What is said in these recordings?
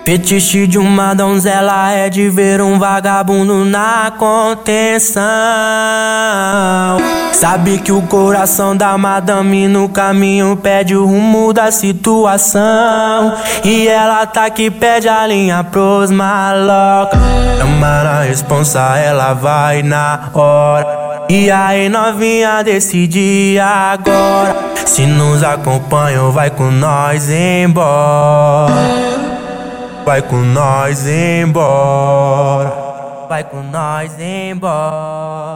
Fetiche de uma donzela é de ver um vagabundo na contenção. Sabe que o coração da madame no caminho pede o rumo da situação. E ela tá que pede a linha pros maloca. Chama na responsa, ela vai na hora. E aí novinha, decide agora. Se nos acompanham, vai com nós embora. Vai com nós embora. Vai com nós embora.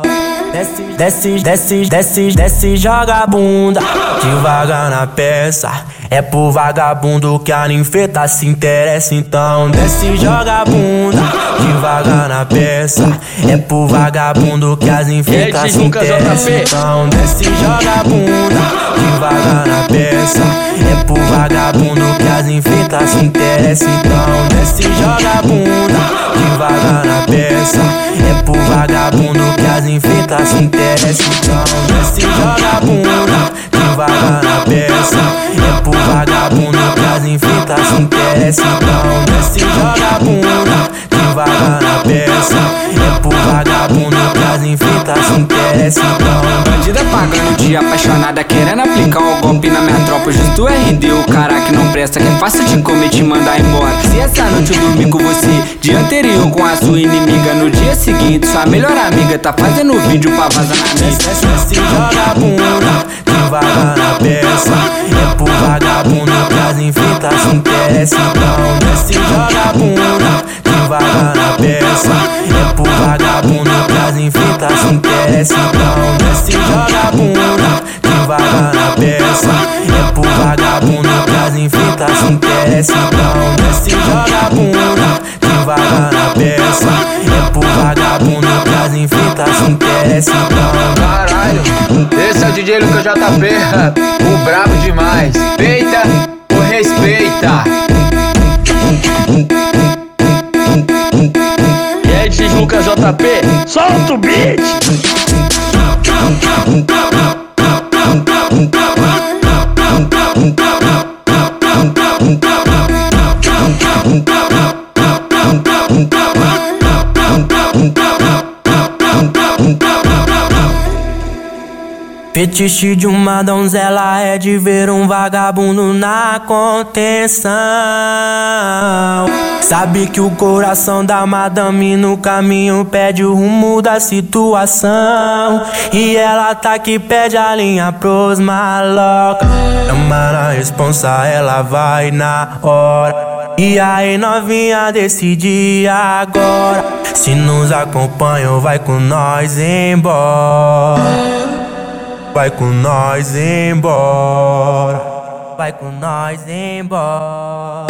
Desce, joga a bunda devagar na peça. É pro vagabundo que a ninfeta se interessa. Então desce, joga a bunda devagar na peça. É pro vagabundo que as ninfetas se interessam. Então desce, joga a bunda devagar na peça. É pro vagabundo que as ninfetas se interessam. Então desce, joga a bunda devagar na peça. É pro vagabundo que as ninfetas se interessam. Então desce, joga a bunda devagar na peça. É pro vagabundo que as ninfetas se interessam. Então desce, joga a bunda devagar na peça. É pro vagabundo que as ninfetas se interessam. Então bandida pagando de apaixonada, querendo aplicar o golpe na minha tropa. Justo RD, o cara que não presta, que é fácil de comer, te mandar embora. Se essa noite eu dormir com você, dia anterior com a sua inimiga, no dia seguinte sua melhor amiga tá fazendo vídeo pra vazar na mídia. Desce, joga a bunda devagar na peça. É pro vagabundo que as ninfetas se interessam. Então desce, joga a bunda devagar na peça. É pro vagabundo que as ninfetas se interessam. Então desce, joga a bunda devagar na peça. É pro vagabundo que as ninfetas se interessam. Então desce, joga a bunda devagar na peça. É pro vagabundo que as ninfetas se interessam. Então caralho, esse é o DJ Lucas JP, o brabo demais. Peita ou respeita? E aí, DJ Lucas JP, solta o beat! Fetiche de uma donzela é de ver um vagabundo na contenção. Sabe que o coração da madame no caminho pede o rumo da situação. E ela tá que pede a linha pros maloca. Chama na responsa, ela vai na hora. E aí novinha, decide agora. Se nos acompanham, vai com nós embora. Vai com nós embora. Vai com nós embora.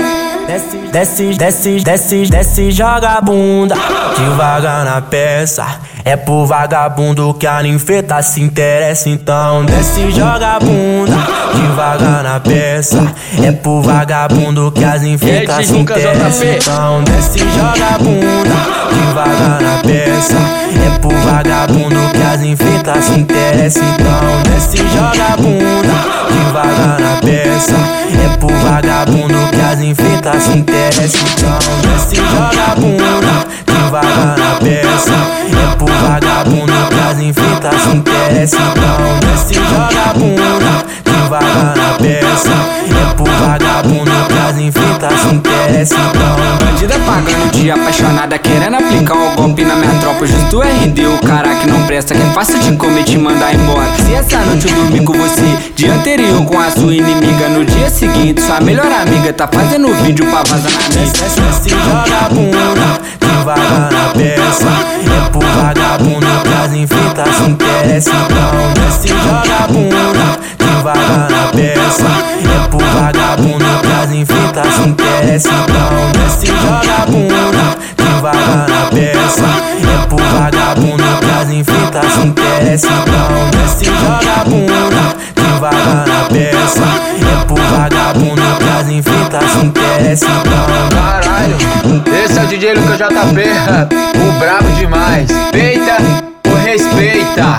Desce, joga a bunda devagar na peça. É pro vagabundo que a ninfeta se interessa. Então desce, joga a bunda devagar na peça. É pro vagabundo que as ninfetas se interessam. Então desce, joga a bunda devagar na peça. É pro vagabundo que as ninfetas se interessam. Então desce, joga a bunda devagar na peça. É pro vagabundo que as ninfetas se interessam. Então desce, joga a bunda devagar na peça. É pro vagabundo que as ninfetas se interessam. Então desce, joga a bunda devagar na peça. É pro vagabundo que as ninfetas se interessam. Então bandida pagando de apaixonada, querendo aplicar o golpe na minha tropa. Justo RD, o cara que não presta, que é fácil de comer, te mandar embora. Se essa noite eu dormir com você, dia anterior com a sua inimiga, no dia seguinte sua melhor amiga tá fazendo vídeo pra vazar na mídia. Desce, joga a bunda devagar na peça. É pro vagabundo que as ninfetas se interessam. Então desce, joga a bunda devagar na peça. É pro vagabundo que as ninfetas se interessam. Então desce, joga a bunda devagar na peça. É pro vagabundo que as ninfetas se interessam. Então desce, joga a bunda devagar na peça. É pro vagabundo que as ninfetas se interessam. Então caralho, esse é o DJ Lucas JP, o brabo demais. Peita ou respeita?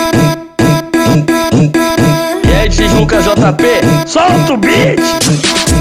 E aí, DJ Lucas JP, solta o beat!